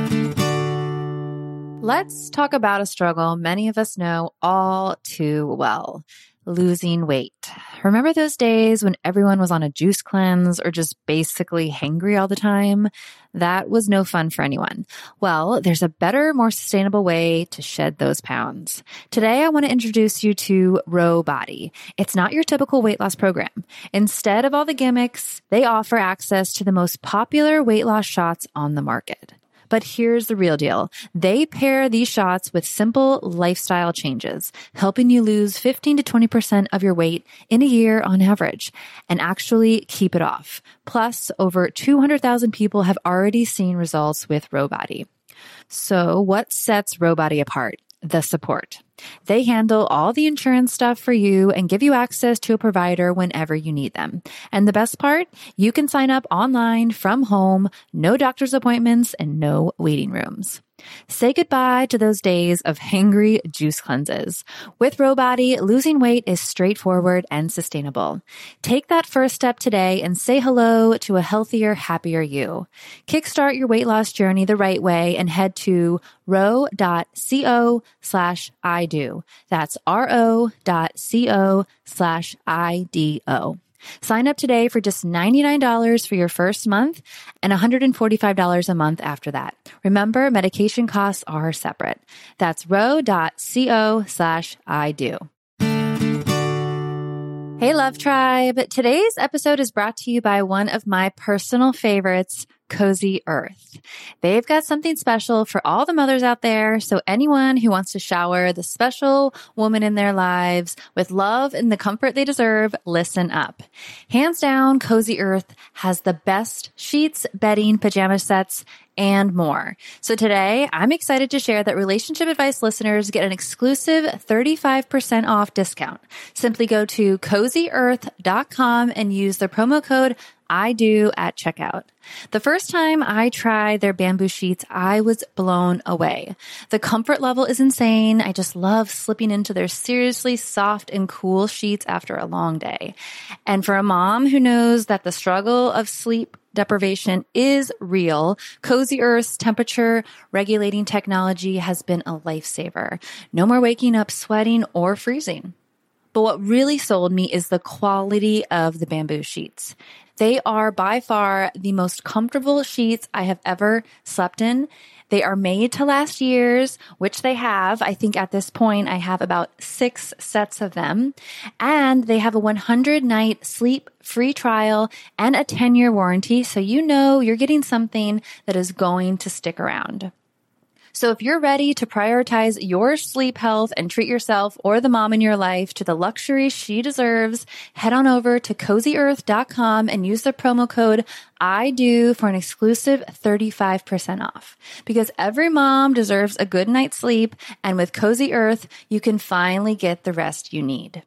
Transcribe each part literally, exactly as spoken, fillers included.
Let's talk about a struggle many of us know all too well, losing weight. Remember those days when everyone was on a juice cleanse or just basically hangry all the time? That was no fun for anyone. Well, there's a better, more sustainable way to shed those pounds. Today, I want to introduce you to Ro Body. It's not your typical weight loss program. Instead of all the gimmicks, they offer access to the most popular weight loss shots on the market. But here's the real deal. They pair these shots with simple lifestyle changes, helping you lose fifteen to twenty percent of your weight in a year on average and actually keep it off. Plus, over two hundred thousand people have already seen results with Ro Body. So what sets Ro Body apart? The support. They handle all the insurance stuff for you and give you access to a provider whenever you need them. And the best part, you can sign up online from home, no doctor's appointments, and no waiting rooms. Say goodbye to those days of hangry juice cleanses. With Ro Body, losing weight is straightforward and sustainable. Take that first step today and say hello to a healthier, happier you. Kickstart your weight loss journey the right way and head to ro.co slash I do. That's ro.co slash I D O. Sign up today for just ninety-nine dollars for your first month and one hundred forty-five dollars a month after that. Remember, medication costs are separate. That's ro.co slash I do. Hey, Love Tribe. Today's episode is brought to you by one of my personal favorites, Cozy Earth. They've got something special for all the mothers out there. So anyone who wants to shower the special woman in their lives with love and the comfort they deserve, listen up. Hands down, Cozy Earth has the best sheets, bedding, pajama sets, and more. So today, I'm excited to share that Relationship Advice listeners get an exclusive thirty-five percent off discount. Simply go to cozy earth dot com and use the promo code I do at checkout. The first time I tried their bamboo sheets, I was blown away. The comfort level is insane. I just love slipping into their seriously soft and cool sheets after a long day. And for a mom who knows that the struggle of sleep deprivation is real, Cozy Earth's temperature regulating technology has been a lifesaver. No more waking up sweating or freezing. But what really sold me is the quality of the bamboo sheets. They are by far the most comfortable sheets I have ever slept in. They are made to last years, which they have. I think at this point, I have about six sets of them. And they have a one hundred night sleep free trial and a ten year warranty. So you know you're getting something that is going to stick around. So if you're ready to prioritize your sleep health and treat yourself or the mom in your life to the luxury she deserves, head on over to cozy earth dot com and use the promo code I do for an exclusive thirty-five percent off. Because every mom deserves a good night's sleep, and with Cozy Earth, you can finally get the rest you need.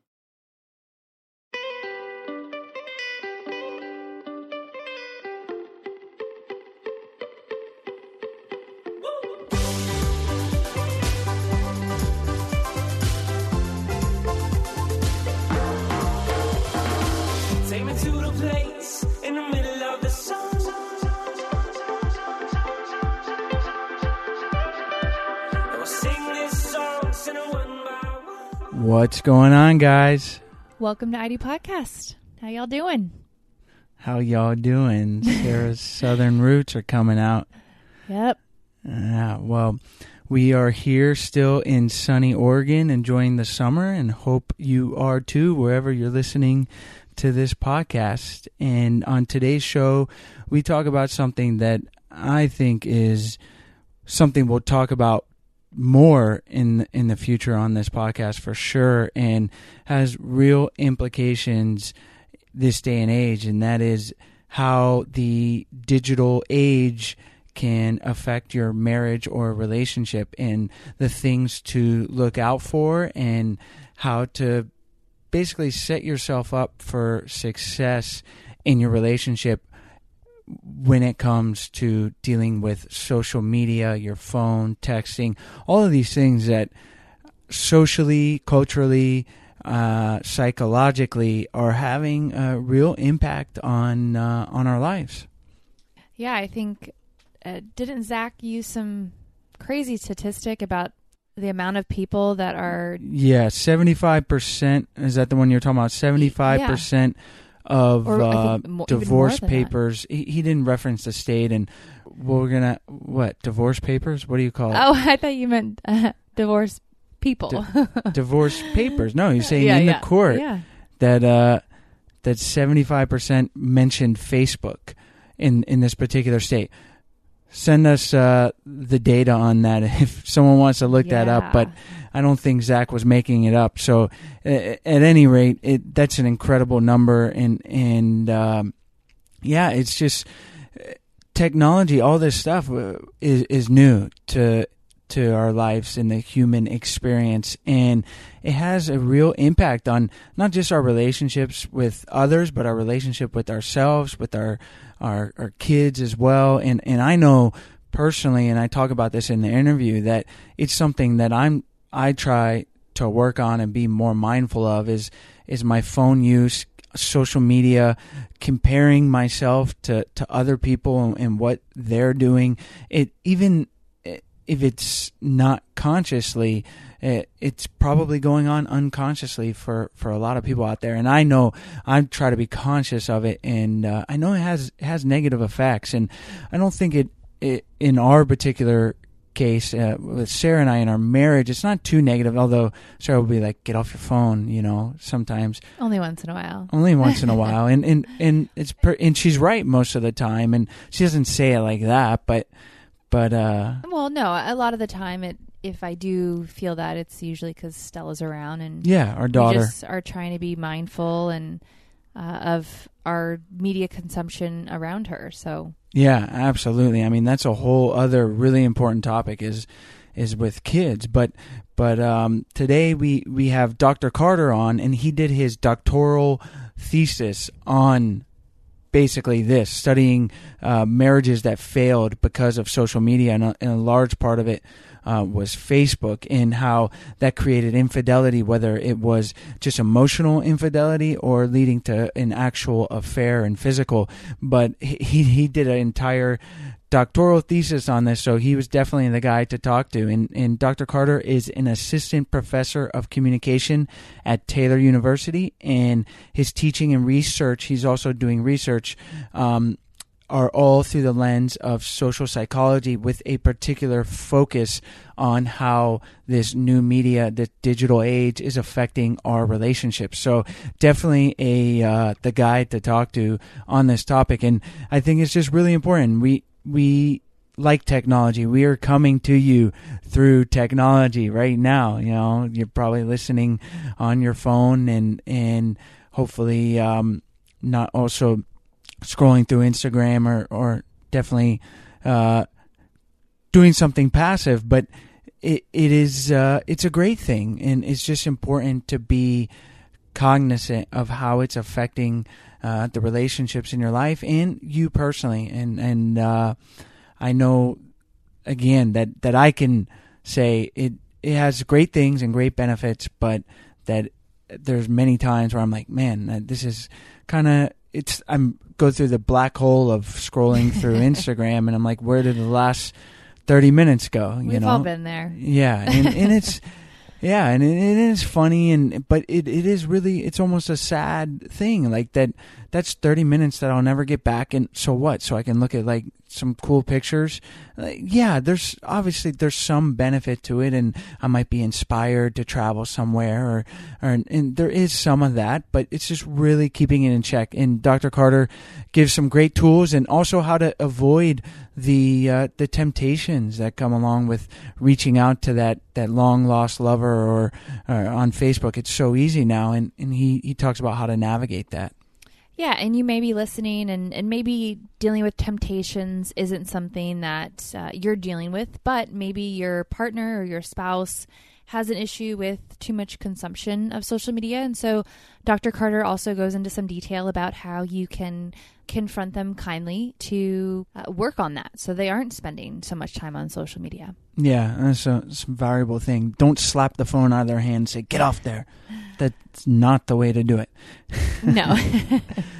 What's going on, guys? Welcome to I D Podcast. How y'all doing? How y'all doing? Sarah's Southern roots are coming out. Yep. Uh, well, we are here still in sunny Oregon, enjoying the summer, and hope you are too, wherever you're listening to this podcast. And on today's show, we talk about something that I think is something we'll talk about more in in the future on this podcast for sure, and has real implications this day and age, and that is how the digital age can affect your marriage or relationship, and the things to look out for, and how to basically set yourself up for success in your relationship when it comes to dealing with social media, your phone, texting, all of these things that socially, culturally, uh, psychologically are having a real impact on uh, on our lives. Yeah, I think uh, didn't Zach use some crazy statistic about the amount of people that are... Yeah, seventy-five percent. Is that the one you're talking about? seventy-five percent yeah. of or, uh, more, divorce papers. He, he didn't reference the state. And we're going to... What? Divorce papers? What do you call it? Oh, I thought you meant uh, divorce people. Di- divorce papers. No, you're saying yeah, in yeah. the court yeah. that uh, that seventy-five percent mentioned Facebook in, in this particular state. Send us uh, the data on that if someone wants to look yeah. that up. But I don't think Zach was making it up. So uh, at any rate, it, that's an incredible number. And, and um, yeah, it's just technology, all this stuff is, is new to to our lives and the human experience. And it has a real impact on not just our relationships with others, but our relationship with ourselves, with our Our, our kids as well. And, and I know personally, and I talk about this in the interview, that it's something that I'm, I try to work on and be more mindful of is, is my phone use, social media, comparing myself to, to other people and, and what they're doing. It, even if it's not consciously, it, it's probably going on unconsciously for, for a lot of people out there. And I know I try to be conscious of it, and uh, I know it has it has negative effects. And I don't think it, it in our particular case, uh, with Sarah and I in our marriage, it's not too negative, although Sarah will be like, get off your phone, you know, sometimes. Only once in a while. Only once in a while. And, and, and, it's per, and she's right most of the time, and she doesn't say it like that, but... But uh, well, no, a lot of the time, it if I do feel that, it's usually because Stella's around, and yeah, our daughter. We just are trying to be mindful and uh, of our media consumption around her. So yeah, absolutely. I mean, that's a whole other really important topic is is with kids. But but um, today we we have Doctor Carter on, and he did his doctoral thesis on basically this, studying uh, marriages that failed because of social media, and a, and a large part of it uh, was Facebook, and how that created infidelity, whether it was just emotional infidelity or leading to an actual affair and physical. But he he did an entire doctoral thesis on this, so he was definitely the guy to talk to. And, and Doctor Carter is an assistant professor of communication at Taylor University, and his teaching and research, he's also doing research, um, are all through the lens of social psychology, with a particular focus on how this new media, the digital age, is affecting our relationships. So definitely a uh, the guy to talk to on this topic. And I think it's just really important. We we like technology. We are coming to you through technology right now. You know, you're probably listening on your phone, and and hopefully um, not also scrolling through Instagram, or, or definitely uh, doing something passive. But it it is uh, it's a great thing, and it's just important to be cognizant of how it's affecting uh, the relationships in your life and you personally. And and uh, I know again that, that I can say it it has great things and great benefits, but that there's many times where I'm like, man, this is kind of it's I'm go through the black hole of scrolling through Instagram, and I'm like, where did the last thirty minutes go? You We've know, all been there. Yeah, and, and it's yeah, and it, it is funny, and but it, it is really, it's almost a sad thing, like that. That's thirty minutes that I'll never get back, and so what? So I can look at like some cool pictures. Like, yeah, there's obviously there's some benefit to it, and I might be inspired to travel somewhere, or or and there is some of that, but it's just really keeping it in check. And Doctor Carter gives some great tools, and also how to avoid the uh, the temptations that come along with reaching out to that, that long lost lover, or, or on Facebook. It's so easy now, and, and he, he talks about how to navigate that. Yeah, and you may be listening, and, and maybe dealing with temptations isn't something that uh, you're dealing with, but maybe your partner or your spouse has an issue with too much consumption of social media. And so Doctor Carter also goes into some detail about how you can confront them kindly to uh, work on that, so they aren't spending so much time on social media. Yeah, that's a, that's a valuable thing. Don't slap the phone out of their hand and say, get off there. That's not the way to do it. No.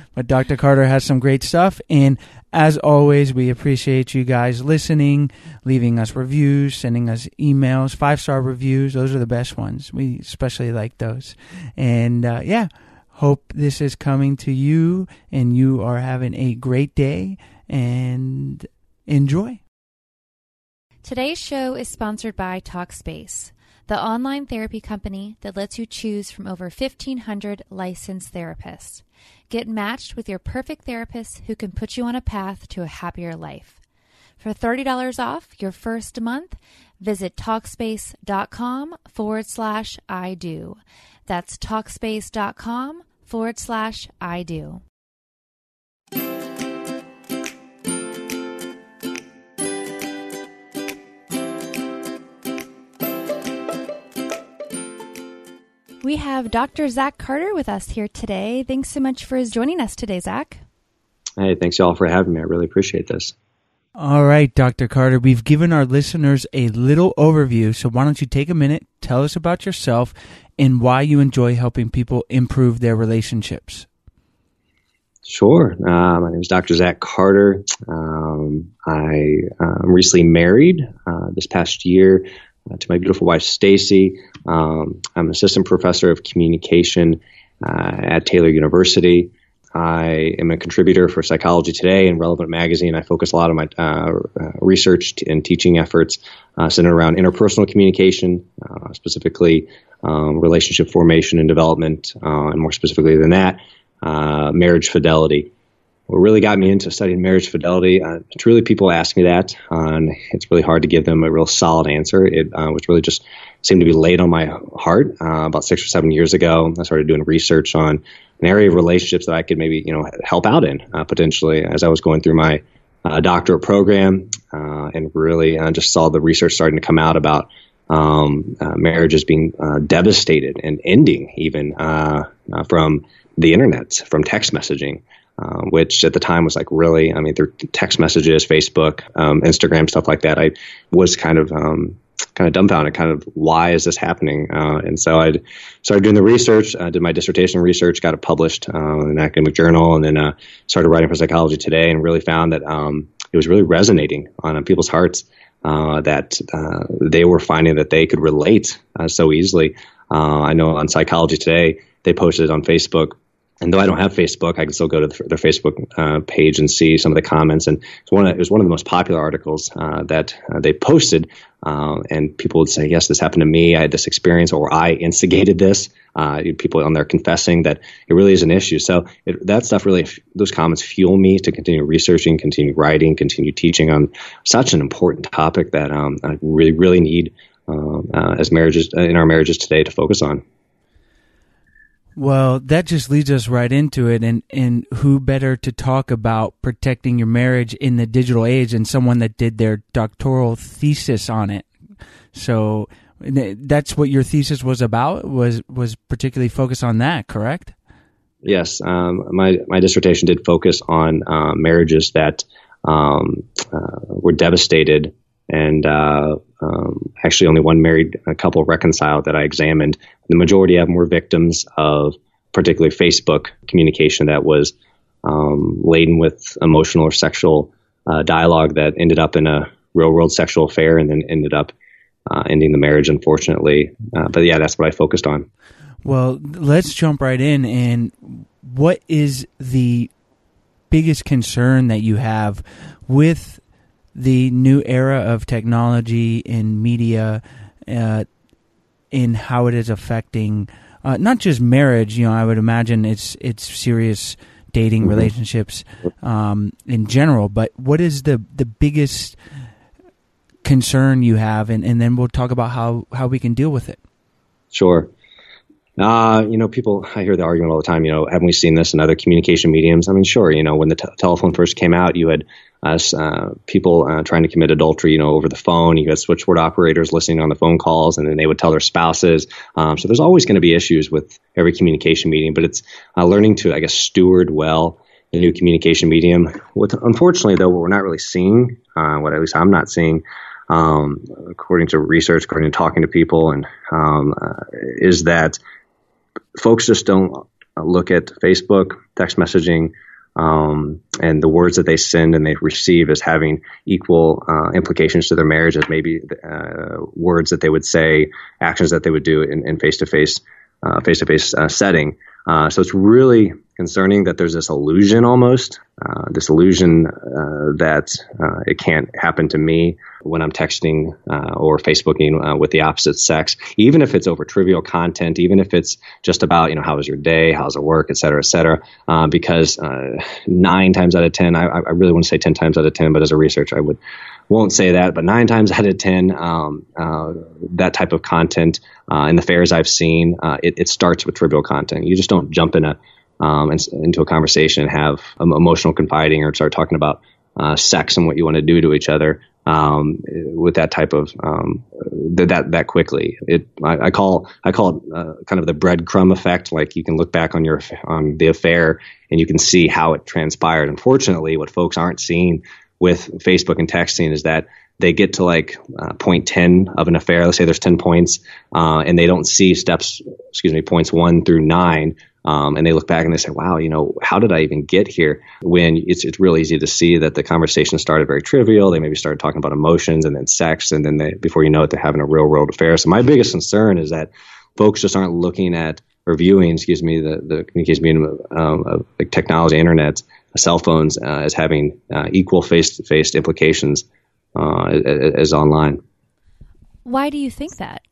But Doctor Carter has some great stuff. And as always, we appreciate you guys listening, leaving us reviews, sending us emails, five-star reviews. Those are the best ones. We especially like those. And uh, yeah, hope this is coming to you and you are having a great day and enjoy. Today's show is sponsored by Talkspace, the online therapy company that lets you choose from over fifteen hundred licensed therapists. Get matched with your perfect therapist who can put you on a path to a happier life. For thirty dollars off your first month, visit Talkspace.com forward slash I do. That's Talkspace.com forward slash I do. We have Doctor Zach Carter with us here today. Thanks so much for joining us today, Zach. Hey, thanks y'all for having me. I really appreciate this. All right, Doctor Carter, we've given our listeners a little overview, so why don't you take a minute, tell us about yourself and why you enjoy helping people improve their relationships. Sure. Uh, my name is Doctor Zach Carter. Um, I uh, am recently married uh, this past year uh, to my beautiful wife, Stacy. Um, I'm an assistant professor of communication uh, at Taylor University. I am a contributor for Psychology Today and Relevant Magazine. I focus a lot of my uh, research and teaching efforts uh, centered around interpersonal communication, uh, specifically um, relationship formation and development, uh, and more specifically than that, uh, marriage fidelity. What really got me into studying marriage fidelity, uh, it's really people ask me that, uh, and it's really hard to give them a real solid answer. It uh, was really just seemed to be laid on my heart uh, about six or seven years ago. I started doing research on an area of relationships that I could maybe, you know, help out in uh, potentially as I was going through my uh, doctorate program, uh, and really uh, just saw the research starting to come out about um, uh, marriages being uh, devastated and ending even uh, uh, from the internet, from text messaging. Uh, which at the time was like really, I mean, through text messages, Facebook, um, Instagram, stuff like that. I was kind of um, kind of dumbfounded, kind of why is this happening? Uh, and so I started doing the research, uh, did my dissertation research, got it published uh, in an academic journal, and then uh, started writing for Psychology Today, and really found that um, it was really resonating on uh, people's hearts, uh, that uh, they were finding that they could relate uh, so easily. Uh, I know on Psychology Today, they posted on Facebook. And though I don't have Facebook, I can still go to the, their Facebook uh, page and see some of the comments. And it's one of, it was one of the most popular articles uh, that uh, they posted. Uh, and people would say, yes, this happened to me. I had this experience, or I instigated this. Uh, people on there confessing that it really is an issue. So it, that stuff really, those comments fuel me to continue researching, continue writing, continue teaching on such an important topic that um, I really, really need uh, uh, as marriages in our marriages today to focus on. Well, that just leads us right into it, and, and who better to talk about protecting your marriage in the digital age than someone that did their doctoral thesis on it. So that's what your thesis was about, was was particularly focused on that, correct? Yes, um, my my dissertation did focus on uh, marriages that um, uh, were devastated. And uh, um, actually only one married couple reconciled that I examined. The majority of them were victims of particularly Facebook communication that was um, laden with emotional or sexual uh, dialogue that ended up in a real-world sexual affair and then ended up uh, ending the marriage, unfortunately. Uh, but yeah, that's what I focused on. Well, let's jump right in. And what is the biggest concern that you have with the new era of technology and media, uh, in how it is affecting uh, not just marriage? You know, I would imagine it's it's serious dating relationships um, in general. But what is the the biggest concern you have, and, and then we'll talk about how, how we can deal with it. Sure. Uh, you know, people, I hear the argument all the time, you know, haven't we seen this in other communication mediums? I mean, sure, you know, when the t- telephone first came out, you had us, uh, people uh, trying to commit adultery, you know, over the phone. You had switchboard operators listening on the phone calls, and then they would tell their spouses. Um, so there's always going to be issues with every communication medium, but it's uh, learning to, I guess, steward well the new communication medium. What, unfortunately, though, what we're not really seeing, uh, what at least I'm not seeing, um, according to research, according to talking to people, and um, uh, is that folks just don't look at Facebook, text messaging, um, and the words that they send and they receive as having equal uh, implications to their marriage as maybe uh, words that they would say, actions that they would do in, in face-to-face, uh, face-to-face uh, setting. Uh, so it's really concerning that there's this illusion almost, uh, this illusion uh, that uh, it can't happen to me when I'm texting uh, or Facebooking uh, with the opposite sex, even if it's over trivial content, even if it's just about, you know, how was your day, how's it work, et cetera, et cetera, uh, because uh, nine times out of ten, I, I really wouldn't say ten times out of ten, but as a researcher, I would won't say that, but nine times out of ten, um, uh, that type of content uh, in the fairs I've seen, uh, it, it starts with trivial content. You just don't jump in a um, in, into a conversation and have um, emotional confiding or start talking about uh, sex and what you want to do to each other um, with that type of um, th- that that quickly. It I, I call I call it uh, kind of the breadcrumb effect. Like you can look back on your on the affair and you can see how it transpired. Unfortunately, what folks aren't seeing with Facebook and texting is that they get to like uh, point ten of an affair. Let's say there's ten points, uh, and they don't see steps, excuse me, points one through nine. Um, and they look back and they say, wow, you know, how did I even get here? When it's it's real easy to see that the conversation started very trivial. They maybe started talking about emotions and then sex. And then they, before you know it, they're having a real world affair. So my biggest concern is that folks just aren't looking at or viewing, excuse me, the, the communication medium um, of like technology, internet, cell phones uh, as having uh, equal face-to-face implications uh, as, as online. Why do you think that?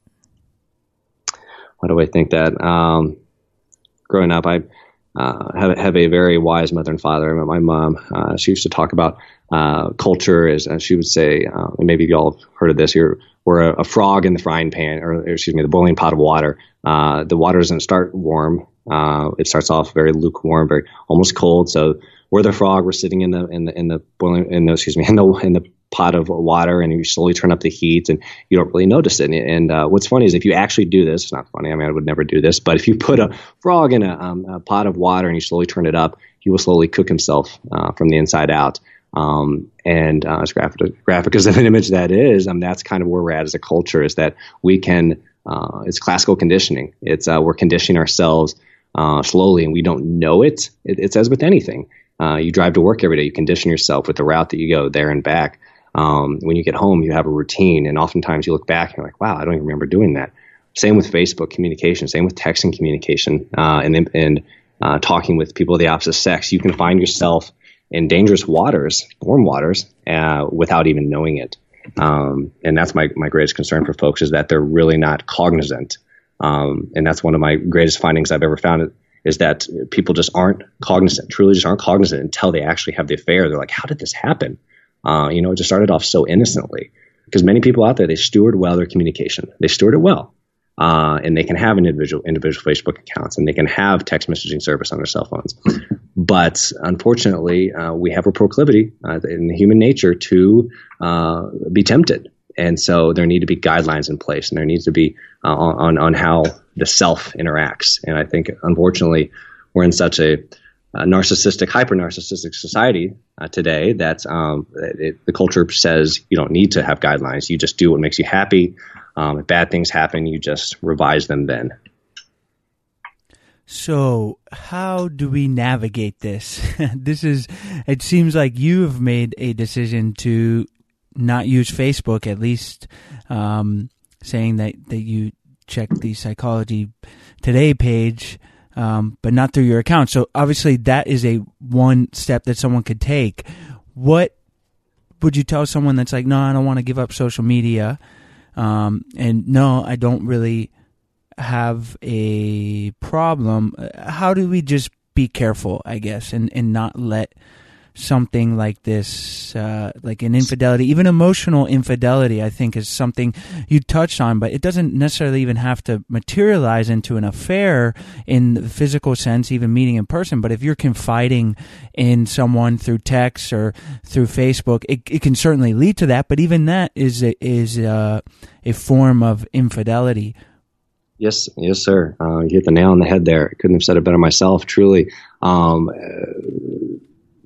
Why do I think that? Um, growing up, I uh, have, have a very wise mother and father. My mom, uh, she used to talk about uh, culture as, as she would say, uh, and maybe you all have heard of this, you're, we're a, a frog in the frying pan, or excuse me, the boiling pot of water. Uh, the water doesn't start warm. Uh, it starts off very lukewarm, very almost cold. So we're the frog. We're sitting in the in the in the boiling in the excuse me in the in the pot of water, and you slowly turn up the heat, and you don't really notice it. And, and uh, what's funny is if you actually do this, it's not funny. I mean, I would never do this, but if you put a frog in a, um, a pot of water and you slowly turn it up, he will slowly cook himself uh, from the inside out. Um, and uh, as graphic, graphic as an image that is, um, that's kind of where we're at as a culture. Is that we can? Uh, it's classical conditioning. It's uh, we're conditioning ourselves uh, slowly, and we don't know it. it. It's as with anything. Uh, you drive to work every day. You condition yourself with the route that you go there and back. Um, when you get home, you have a routine, and oftentimes you look back and you're like, wow, I don't even remember doing that. Same with Facebook communication, same with texting communication, uh, and, and uh, talking with people of the opposite sex. You can find yourself in dangerous waters, warm waters, uh, without even knowing it. Um, and that's my, my greatest concern for folks, is that they're really not cognizant. Um, and that's one of my greatest findings I've ever found, is that people just aren't cognizant, truly just aren't cognizant until they actually have the affair. They're like, how did this happen? Uh, you know, it just started off so innocently, because many people out there, they steward well their communication. They steward it well. Uh, and they can have individual individual Facebook accounts, and they can have text messaging service on their cell phones. But unfortunately, uh, we have a proclivity uh, in human nature to uh, be tempted. And so there need to be guidelines in place, and there needs to be uh, on, on how the self interacts. And I think, unfortunately, we're in such a, a narcissistic, hyper-narcissistic society uh, today that um, it, the culture says you don't need to have guidelines. You just do what makes you happy. Um, if bad things happen, you just revise them then. So how do we navigate this? This is, it seems like you have made a decision to not use Facebook, at least um, saying that, that you check the Psychology Today page, um, but not through your account. So obviously that is a one step that someone could take. What would you tell someone that's like, no, I don't want to give up social media? Um, and no, I don't really have a problem. How do we just be careful, I guess, and, and not let something like this, uh, like an infidelity, even emotional infidelity, I think is something you touched on, but it doesn't necessarily even have to materialize into an affair in the physical sense, even meeting in person. But if you're confiding in someone through text or through Facebook, it, it can certainly lead to that. But even that is a, is a, a form of infidelity. Yes, yes, sir. Uh, you hit the nail on the head there. I couldn't have said it better myself, truly. Um,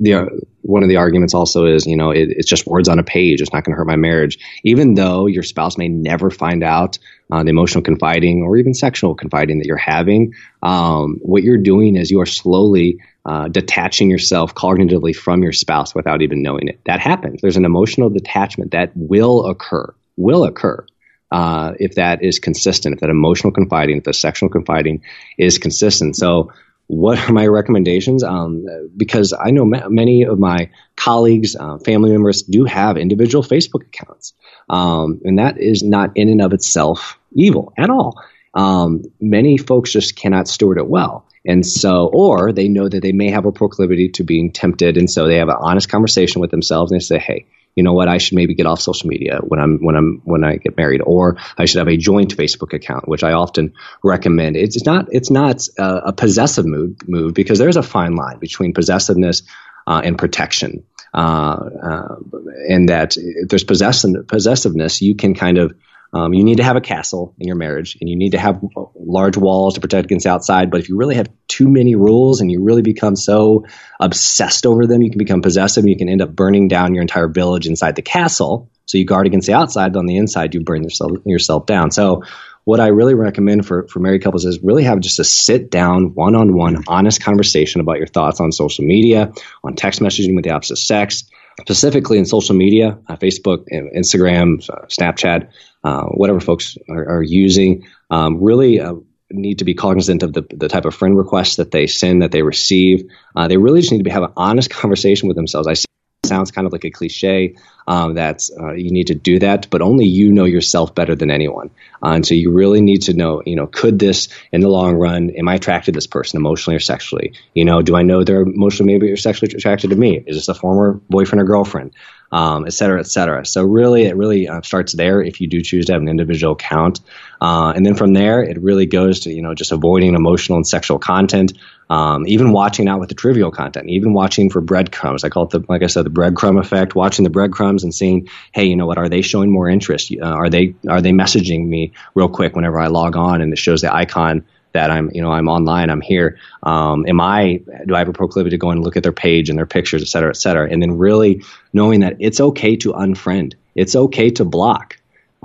the one of the arguments also is, you know, it, it's just words on a page. It's not going to hurt my marriage, even though your spouse may never find out uh, the emotional confiding or even sexual confiding that you're having. Um, what you're doing is you are slowly uh, detaching yourself cognitively from your spouse without even knowing it. That happens. There's an emotional detachment that will occur, will occur. Uh, if that is consistent, if that emotional confiding, if the sexual confiding is consistent. So what are my recommendations? Um, because I know ma- many of my colleagues, uh, family members do have individual Facebook accounts. Um, and that is not in and of itself evil at all. Um, many folks just cannot steward it well. And so, or they know that they may have a proclivity to being tempted. And so they have an honest conversation with themselves and they say, hey, you know what, I should maybe get off social media when I'm when I'm when I get married, or I should have a joint Facebook account, which I often recommend. It's not it's not a, a possessive move move because there's a fine line between possessiveness uh, and protection, uh, uh, and that if there's possessive, possessiveness, you can kind of Um, you need to have a castle in your marriage, and you need to have large walls to protect against the outside. But if you really have too many rules and you really become so obsessed over them, you can become possessive and you can end up burning down your entire village inside the castle. So you guard against the outside, but on the inside, you burn yourself, yourself down. So what I really recommend for, for married couples is really have just a sit down, one-on-one, honest conversation about your thoughts on social media, on text messaging with the opposite sex, specifically in social media, uh, Facebook, Instagram, uh, Snapchat, uh, whatever folks are, are using. Um, really uh, need to be cognizant of the, the type of friend requests that they send, that they receive. Uh, they really just need to be, have an honest conversation with themselves. I see it sounds kind of like a cliche um, that uh, you need to do that, but only you know yourself better than anyone. Uh, and so you really need to know, you know, could this in the long run, am I attracted to this person emotionally or sexually? You know, do I know they're emotionally maybe or sexually attracted to me? Is this a former boyfriend or girlfriend? Um, et cetera, et cetera. So really, it really uh, starts there if you do choose to have an individual account. Uh, and then from there, it really goes to, you know, just avoiding emotional and sexual content, um, even watching out with the trivial content, even watching for breadcrumbs. I call it, the, like I said, the breadcrumb effect, watching the breadcrumbs and seeing, hey, you know what, are they showing more interest? Uh, are they are they messaging me real quick whenever I log on and it shows the icon that I'm, you know, I'm online, I'm here. Um, am I, do I have a proclivity to go and look at their page and their pictures, et cetera, et cetera. And then really knowing that it's okay to unfriend. It's okay to block.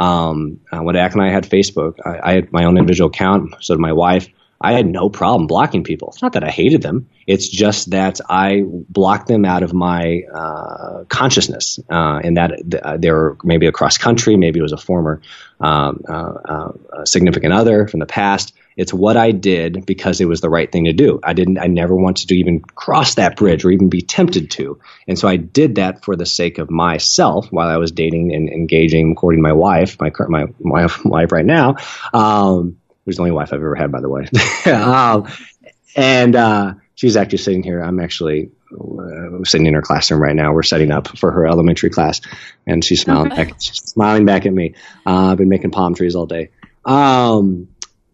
Um, uh, when Ak and I had Facebook, I, I had my own individual account. So did my wife. I had no problem blocking people. It's not that I hated them. It's just that I blocked them out of my uh, consciousness, uh, and that th- they were maybe across country, maybe it was a former um, uh, uh, significant other from the past. It's what I did because it was the right thing to do. I didn't. I never wanted to even cross that bridge or even be tempted to. And so I did that for the sake of myself while I was dating and engaging, courting my wife, my my my wife right now. Um, Who's the only wife I've ever had, by the way. um, and uh, she's actually sitting here. I'm actually uh, sitting in her classroom right now. We're setting up for her elementary class, and she's smiling back, she's smiling back at me. Uh, I've been making palm trees all day. Um,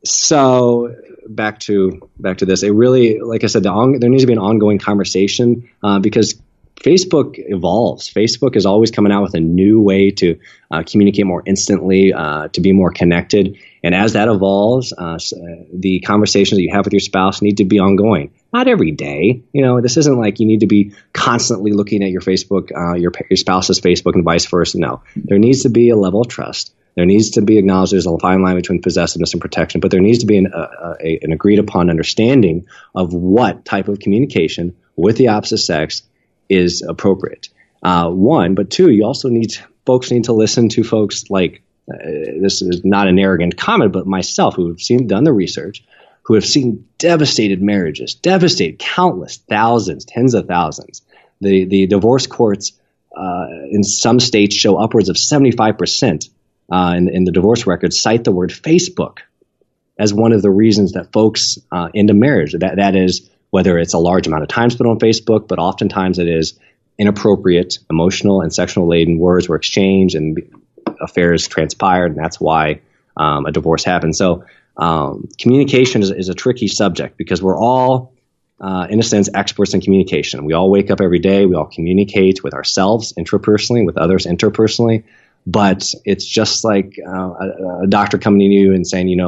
so back to back to this. It really, like I said, the on, there needs to be an ongoing conversation uh, because Facebook evolves. Facebook is always coming out with a new way to uh, communicate more instantly, uh, to be more connected. And as that evolves, uh, the conversations that you have with your spouse need to be ongoing. Not every day. You know, this isn't like you need to be constantly looking at your Facebook, uh, your, your spouse's Facebook and vice versa. No, there needs to be a level of trust. There needs to be acknowledged there's a fine line between possessiveness and protection, but there needs to be an, a, a, an agreed upon understanding of what type of communication with the opposite sex is appropriate. Uh, one, but two, you also need, folks need to listen to folks like, uh, this is not an arrogant comment, but myself, who have seen, done the research, who have seen devastated marriages, devastated countless thousands, tens of thousands. The, the divorce courts uh, in some states show upwards of seventy-five percent uh, in, in the divorce records cite the word Facebook as one of the reasons that folks uh, end a marriage. That, that is, whether it's a large amount of time spent on Facebook, but oftentimes it is inappropriate, emotional, and sexual laden words were exchanged and affairs transpired, and that's why um, a divorce happened. So um, communication is, is a tricky subject because we're all, uh, in a sense, experts in communication. We all wake up every day. We all communicate with ourselves intrapersonally, with others interpersonally. But it's just like uh, a, a doctor coming to you and saying, you know,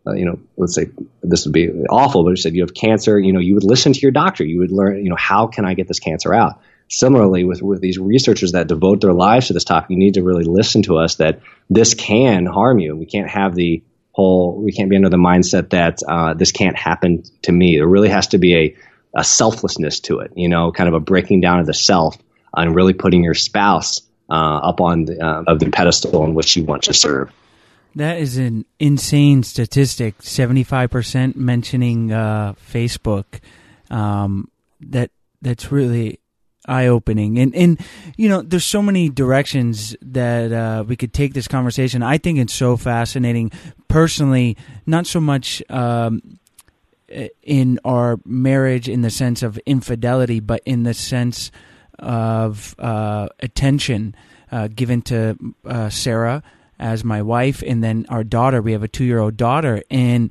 uh, you know, let's say this would be awful, but you said you have cancer, you know, you would listen to your doctor. You would learn, you know, how can I get this cancer out? Similarly, with, with these researchers that devote their lives to this topic, you need to really listen to us that this can harm you. We can't have the whole, we can't be under the mindset that uh, this can't happen to me. There really has to be a, a selflessness to it, you know, kind of a breaking down of the self and really putting your spouse uh, up on the, uh, of the pedestal in which you want to serve. That is an insane statistic, seventy-five percent mentioning uh, Facebook. Um, that that's really eye-opening. And, and, you know, there's so many directions that uh, we could take this conversation. I think it's so fascinating. Personally, not so much um, in our marriage in the sense of infidelity, but in the sense of uh, attention uh, given to uh, Sarah as my wife, and then our daughter. We have a two-year-old daughter, and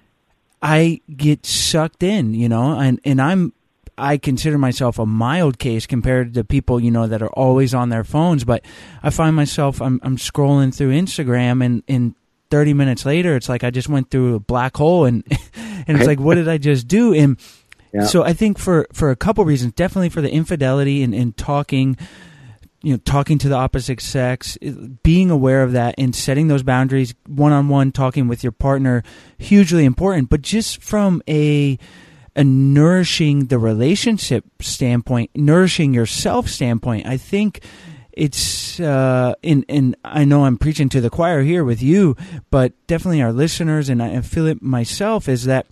I get sucked in, you know, and, and I'm I consider myself a mild case compared to people, you know, that are always on their phones. But I find myself, I'm, I'm scrolling through Instagram, and, and thirty minutes later, it's like I just went through a black hole, and and it's like, what did I just do? And yeah. So I think for, for a couple reasons, definitely for the infidelity and, and talking, you know, talking to the opposite sex, being aware of that and setting those boundaries, one-on-one, talking with your partner, hugely important. But just from a a nourishing the relationship standpoint, nourishing yourself standpoint, I think it's, uh, and, and I know I'm preaching to the choir here with you, but definitely our listeners, and I feel it myself, is that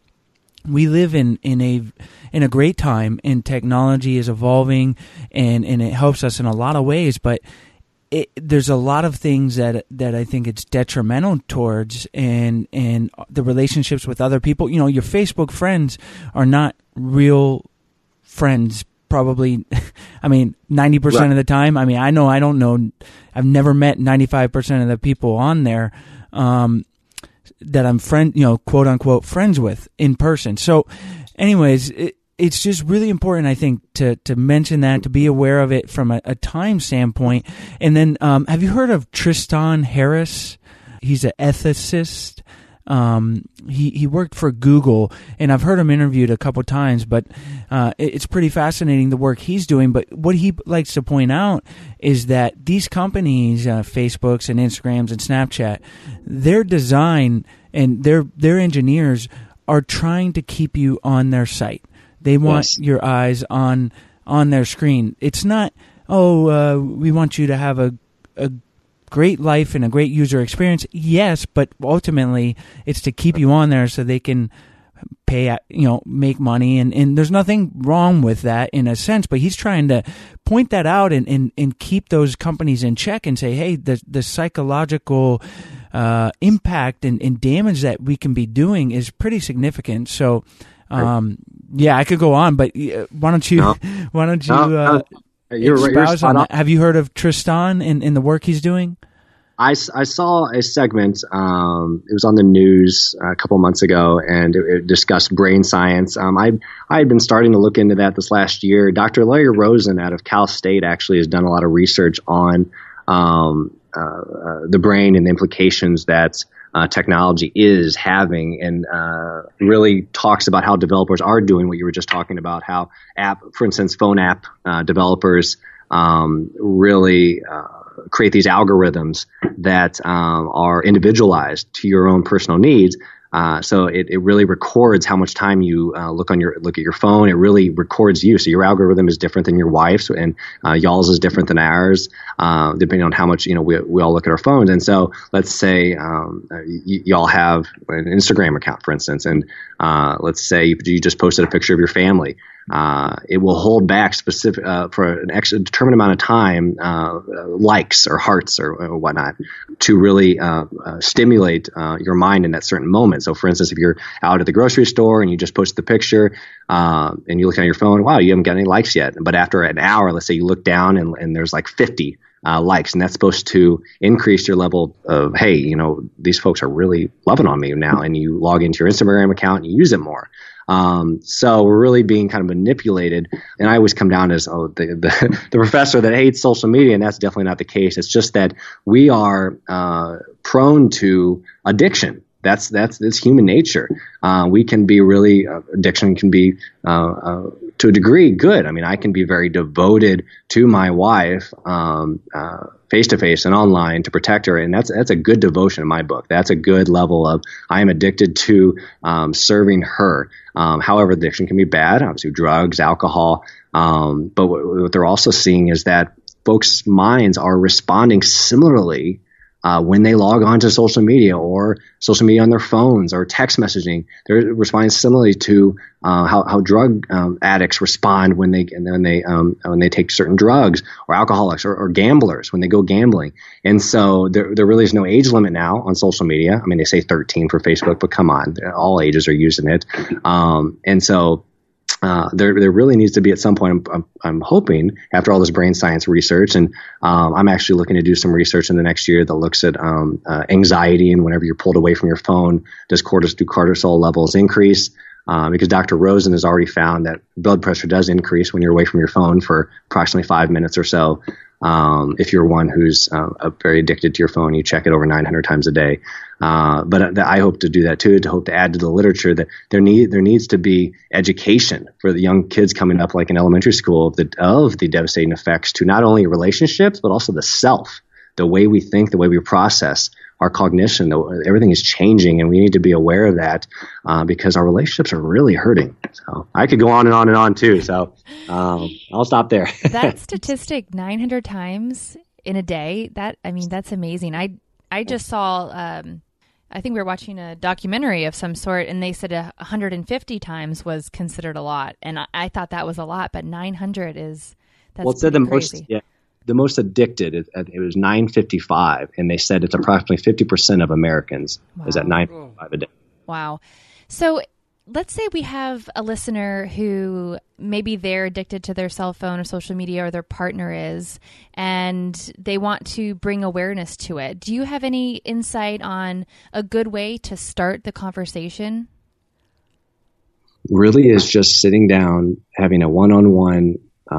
we live in, in a in a great time, and technology is evolving, and, and it helps us in a lot of ways, but It, there's a lot of things that that I think it's detrimental towards, and and the relationships with other people. You know, your Facebook friends are not real friends, probably. I mean, ninety percent right. of the time. I mean, I know I don't know. I've never met ninety-five percent of the people on there um, that I'm friend, you know, quote unquote friends with in person. So, anyways. It, It's just really important, I think, to, to mention that, to be aware of it from a, a time standpoint. And then, um, have you heard of Tristan Harris? He's an ethicist. Um, he, he worked for Google, and I've heard him interviewed a couple times, but uh, it, it's pretty fascinating the work he's doing. But what he likes to point out is that these companies, uh, Facebooks and Instagrams and Snapchat, their design and their their engineers are trying to keep you on their site. They want yes. your eyes on on their screen. It's not, oh, uh, we want you to have a a great life and a great user experience. Yes, but ultimately it's to keep you on there so they can pay, you know, make money. And, and there's nothing wrong with that in a sense, but he's trying to point that out and, and, and keep those companies in check and say, hey, the the psychological uh, impact and, and damage that we can be doing is pretty significant. So, um, yeah, I could go on, but why don't you, no. why don't you, no, uh, no. You're, you're on that? Have you heard of Tristan and, and the work he's doing? I, I saw a segment, um, it was on the news a couple months ago, and it, it discussed brain science. Um, I I had been starting to look into that this last year. Doctor Larry Rosen out of Cal State actually has done a lot of research on um, uh, uh, the brain and the implications that Uh, technology is having, and uh, really talks about how developers are doing what you were just talking about, how app, for instance, phone app uh, developers um, really uh, create these algorithms that um, are individualized to your own personal needs. Uh, so it, it really records how much time you uh, look on your look at your phone. It really records you. So your algorithm is different than your wife's, and uh, y'all's is different than ours, uh, depending on how much you know we we all look at our phones. And so let's say um, y- y'all have an Instagram account, for instance, and uh, let's say you, you just posted a picture of your family. Uh, it will hold back specific uh, for an extra determined amount of time, uh, likes or hearts or, or whatnot, to really uh, uh, stimulate uh, your mind in that certain moment. So, for instance, if you're out at the grocery store and you just posted the picture uh, and you look at your phone, wow, you haven't got any likes yet. But after an hour, let's say you look down and, and there's like fifty uh, likes, and that's supposed to increase your level of, hey, you know, these folks are really loving on me now. And you log into your Instagram account and you use it more. Um, so we're really being kind of manipulated, and I always come down as oh, the, the the professor that hates social media, and that's definitely not the case. It's just that we are uh, prone to addiction, That's that's that's human nature. Uh, we can be really uh, addiction can be uh, uh, to a degree good. I mean, I can be very devoted to my wife um, uh, face to face and online to protect her, and that's that's a good devotion in my book. That's a good level of I am addicted to um, serving her. Um, however, addiction can be bad. Obviously, drugs, alcohol. Um, but what, what they're also seeing is that folks' minds are responding similarly. Uh, when they log on to social media or social media on their phones or text messaging, they're responding similarly to uh, how, how drug um, addicts respond when they when they um, when they take certain drugs, or alcoholics or, or gamblers when they go gambling. And so there there really is no age limit now on social media. I mean, they say thirteen for Facebook, but come on, all ages are using it. Um, and so. Uh, there, there really needs to be at some point, I'm, I'm, I'm hoping, after all this brain science research, and um, I'm actually looking to do some research in the next year that looks at um, uh, anxiety, and whenever you're pulled away from your phone, does cortis, do cortisol levels increase? Uh, because Doctor Rosen has already found that blood pressure does increase when you're away from your phone for approximately five minutes or so. Um, if you're one who's uh, very addicted to your phone, you check it over nine hundred times a day. Uh, but I hope to do that too, to hope to add to the literature that there need there needs to be education for the young kids coming up, like in elementary school, of the, of the devastating effects to not only relationships, but also the self, the way we think, the way we process, our cognition. The, everything is changing, and we need to be aware of that uh, because our relationships are really hurting. So I could go on and on and on too. So um, I'll stop there. That statistic, nine hundred times in a day, that, I mean, that's amazing. I, I just saw, um, I think we were watching a documentary of some sort, and they said one hundred fifty times was considered a lot. And I, I thought that was a lot, but nine hundred is, that's well, it said the crazy. most, yeah. The most addicted, it, it was nine fifty-five, and they said it's approximately fifty percent of Americans wow. is at nine fifty-five a day. Wow. So let's say we have a listener who maybe they're addicted to their cell phone or social media, or their partner is, and they want to bring awareness to it. Do you have any insight on a good way to start the conversation? Really is just sitting down, having a one-on-one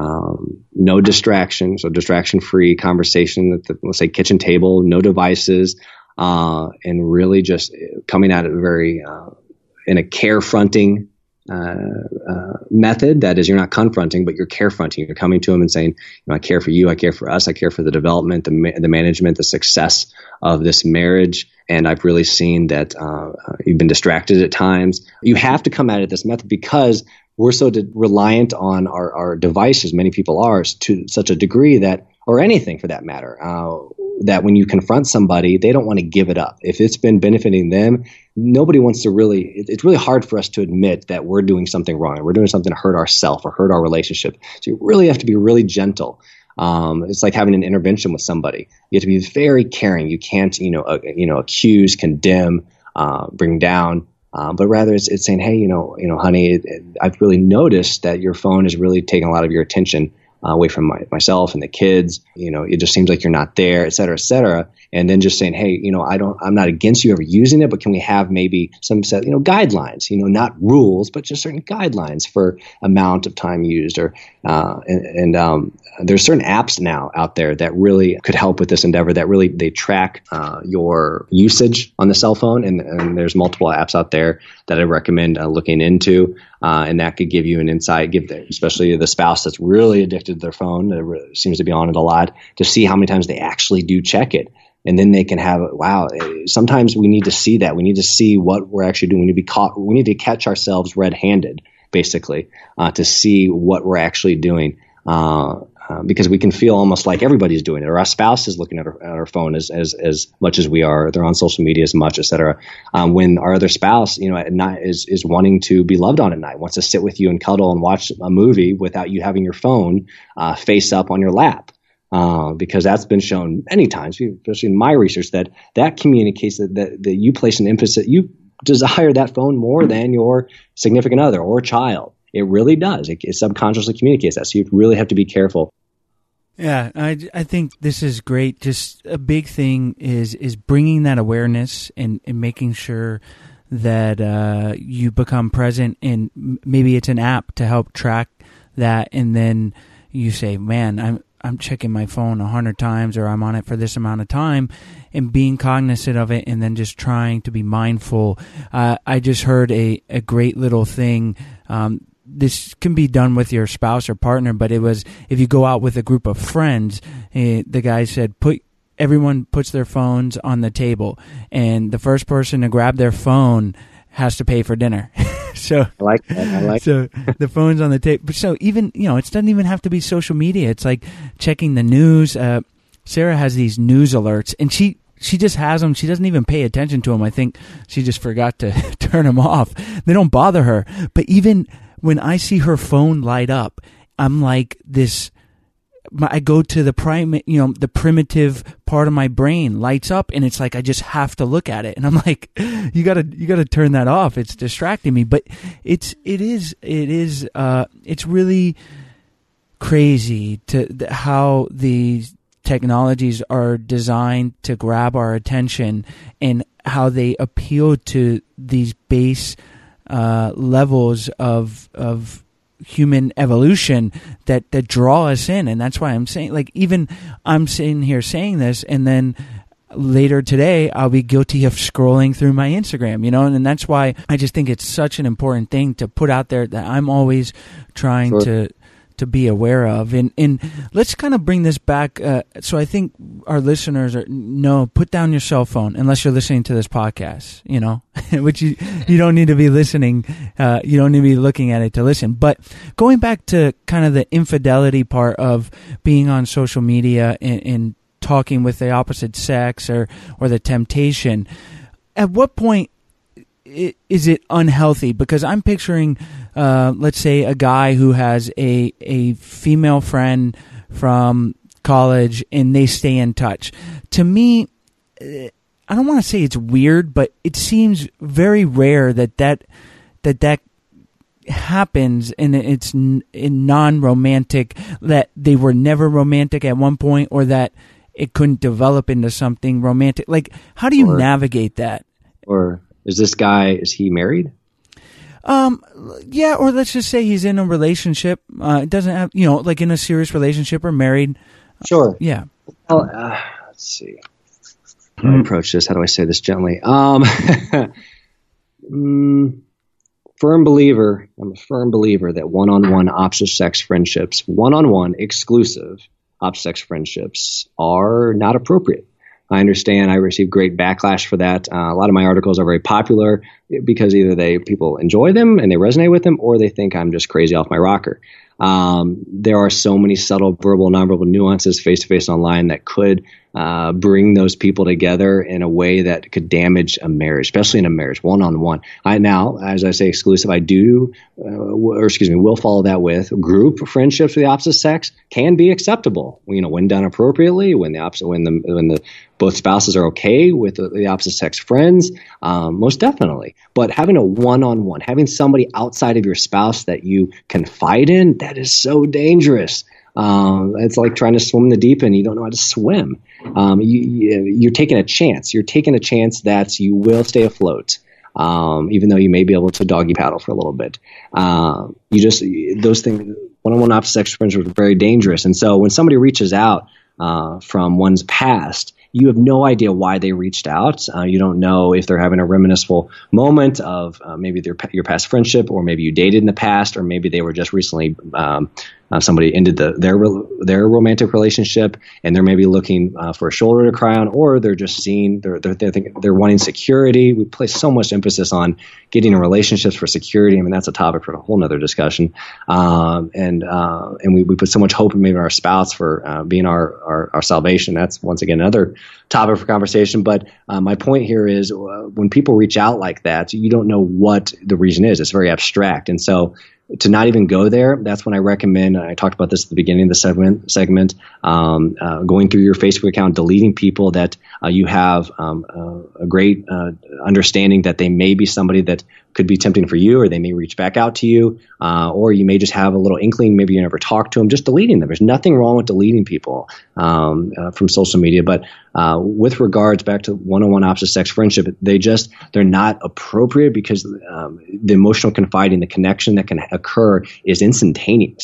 Um, no distraction, so distraction-free conversation at the, let's say, kitchen table, no devices, uh, and really just coming at it very uh, in a care-fronting uh, uh, method. That is, you're not confronting, but you're care-fronting. You're coming to them and saying, you know, I care for you, I care for us, I care for the development, the, ma- the management, the success of this marriage. And I've really seen that uh, you've been distracted at times. You have to come at it this method because we're so de- reliant on our, our devices, many people are, to such a degree that, or anything for that matter, uh, that when you confront somebody, they don't want to give it up. If it's been benefiting them, nobody wants to really, it, it's really hard for us to admit that we're doing something wrong, and we're doing something to hurt ourselves or hurt our relationship. So you really have to be really gentle. Um, it's like having an intervention with somebody. You have to be very caring. You can't, you know, uh, you know, accuse, condemn, uh, bring down. Uh, but rather, it's, it's saying, hey, you know, you know, honey, it, it, I've really noticed that your phone is really taking a lot of your attention uh, away from my, myself and the kids. You know, it just seems like you're not there, et cetera, et cetera. And then just saying, hey, you know, I don't, I'm not against you ever using it, but can we have maybe some set, you know, guidelines? You know, not rules, but just certain guidelines for amount of time used. Or uh, and, and um, there's certain apps now out there that really could help with this endeavor. That really they track uh, your usage on the cell phone, and, and there's multiple apps out there that I recommend uh, looking into, uh, and that could give you an insight, give the, especially the spouse that's really addicted to their phone, that really seems to be on it a lot, to see how many times they actually do check it. And then they can have, wow, sometimes we need to see that. We need to see what we're actually doing. We need to be caught. We need to catch ourselves red-handed, basically, uh, to see what we're actually doing. Uh, uh, because we can feel almost like everybody's doing it, or our spouse is looking at our, at our phone as, as as much as we are. They're on social media as much, et cetera. Um, when our other spouse, you know, at night is is wanting to be loved on at night, wants to sit with you and cuddle and watch a movie without you having your phone uh, face up on your lap. Uh, because that's been shown many times, especially in my research, that that communicates that, that, that you place an emphasis, you desire that phone more than your significant other or child. It really does. It, it subconsciously communicates that. So you really have to be careful. Yeah, I, I think this is great. Just a big thing is is bringing that awareness and, and making sure that uh, you become present. And maybe it's an app to help track that, and then you say, "Man, I'm I'm checking my phone a hundred times, or I'm on it for this amount of time, and being cognizant of it, and then just trying to be mindful. Uh, I just heard a, a great little thing. Um, this can be done with your spouse or partner, but it was if you go out with a group of friends, uh, the guy said, put everyone puts their phones on the table, and the first person to grab their phone has to pay for dinner. So I like that. I like so the phone's on the table. So even, you know, it doesn't even have to be social media. It's like checking the news. Uh, Sarah has these news alerts, and she, she just has them. She doesn't even pay attention to them. I think she just forgot to turn them off. They don't bother her. But even when I see her phone light up, I'm like this. I go to the prime, you know, the primitive part of my brain lights up, and it's like I just have to look at it, and I'm like, you gotta, you gotta turn that off. It's distracting me. But it's, it is, it is, uh, it's really crazy to th- how these technologies are designed to grab our attention, and how they appeal to these base uh, levels of of. human evolution that that draw us in. And that's why I'm saying, like, even I'm sitting here saying this, and then later today I'll be guilty of scrolling through my Instagram, you know, and, and that's why I just think it's such an important thing to put out there that I'm always trying sure. to to be aware of. And and let's kind of bring this back. Uh, so I think our listeners are no, put down your cell phone unless you're listening to this podcast, you know, which you, you don't need to be listening. Uh, you don't need to be looking at it to listen. But going back to kind of the infidelity part of being on social media and, and talking with the opposite sex, or, or the temptation, at what point is it unhealthy? Because I'm picturing, uh, let's say, a guy who has a a female friend from college, and they stay in touch. To me, I don't want to say it's weird, but it seems very rare that that that, that happens, and it's n- in non-romantic, that they were never romantic at one point, or that it couldn't develop into something romantic. Like, how do you or, navigate that? Or is this guy, is he married? Um, yeah, or let's just say he's in a relationship. Uh, it doesn't have, you know, like in a serious relationship or married. Sure. Yeah. Well, uh, let's see. How do I approach this? How do I say this gently? Um, mm, firm believer. I'm a firm believer that one-on-one opposite sex friendships, one-on-one exclusive opposite sex friendships, are not appropriate. I understand I receive great backlash for that. Uh, a lot of my articles are very popular because either they people enjoy them and they resonate with them, or they think I'm just crazy off my rocker. Um, there are so many subtle verbal, nonverbal nuances face-to-face online that could uh, bring those people together in a way that could damage a marriage, especially in a marriage, one-on-one. I now, as I say, exclusive, I do, uh, or excuse me, will follow that with group friendships with the opposite sex can be acceptable. You know, when done appropriately, when the opposite, when the when the both spouses are okay with the, the opposite sex friends, um, most definitely. But having a one-on-one, having somebody outside of your spouse that you confide in, that is so dangerous. Um, it's like trying to swim in the deep end. You don't know how to swim. Um, you, you, you're taking a chance. You're taking a chance that you will stay afloat, um, even though you may be able to doggy paddle for a little bit. Uh, you just those things. One-on-one opposite sex friendships are very dangerous. And so when somebody reaches out uh, from one's past, you have no idea why they reached out. Uh, you don't know if they're having a reminiscent moment of uh, maybe their your past friendship, or maybe you dated in the past, or maybe they were just recently um, uh, somebody ended the, their their romantic relationship, and they're maybe looking uh, for a shoulder to cry on, or they're just seeing they're they're they're, thinking, they're wanting security. We place so much emphasis on getting in relationships for security. I mean, that's a topic for a whole nother discussion. Um, and uh, and we, we put so much hope in maybe our spouse for uh, being our, our our salvation. That's once again another topic for conversation. But uh, my point here is uh, when people reach out like that, you don't know what the reason is. It's very abstract. And so to not even go there, that's when I recommend, I talked about this at the beginning of the segment, segment um, uh, going through your Facebook account, deleting people that uh, you have um, uh, a great uh, understanding that they may be somebody that could be tempting for you, or they may reach back out to you, uh, or you may just have a little inkling, maybe you never talked to them, just deleting them. There's nothing wrong with deleting people um, uh, from social media. But uh, with regards back to one-on-one opposite sex friendship, they just, they're not appropriate because um, the emotional confiding, the connection that can occur is instantaneous.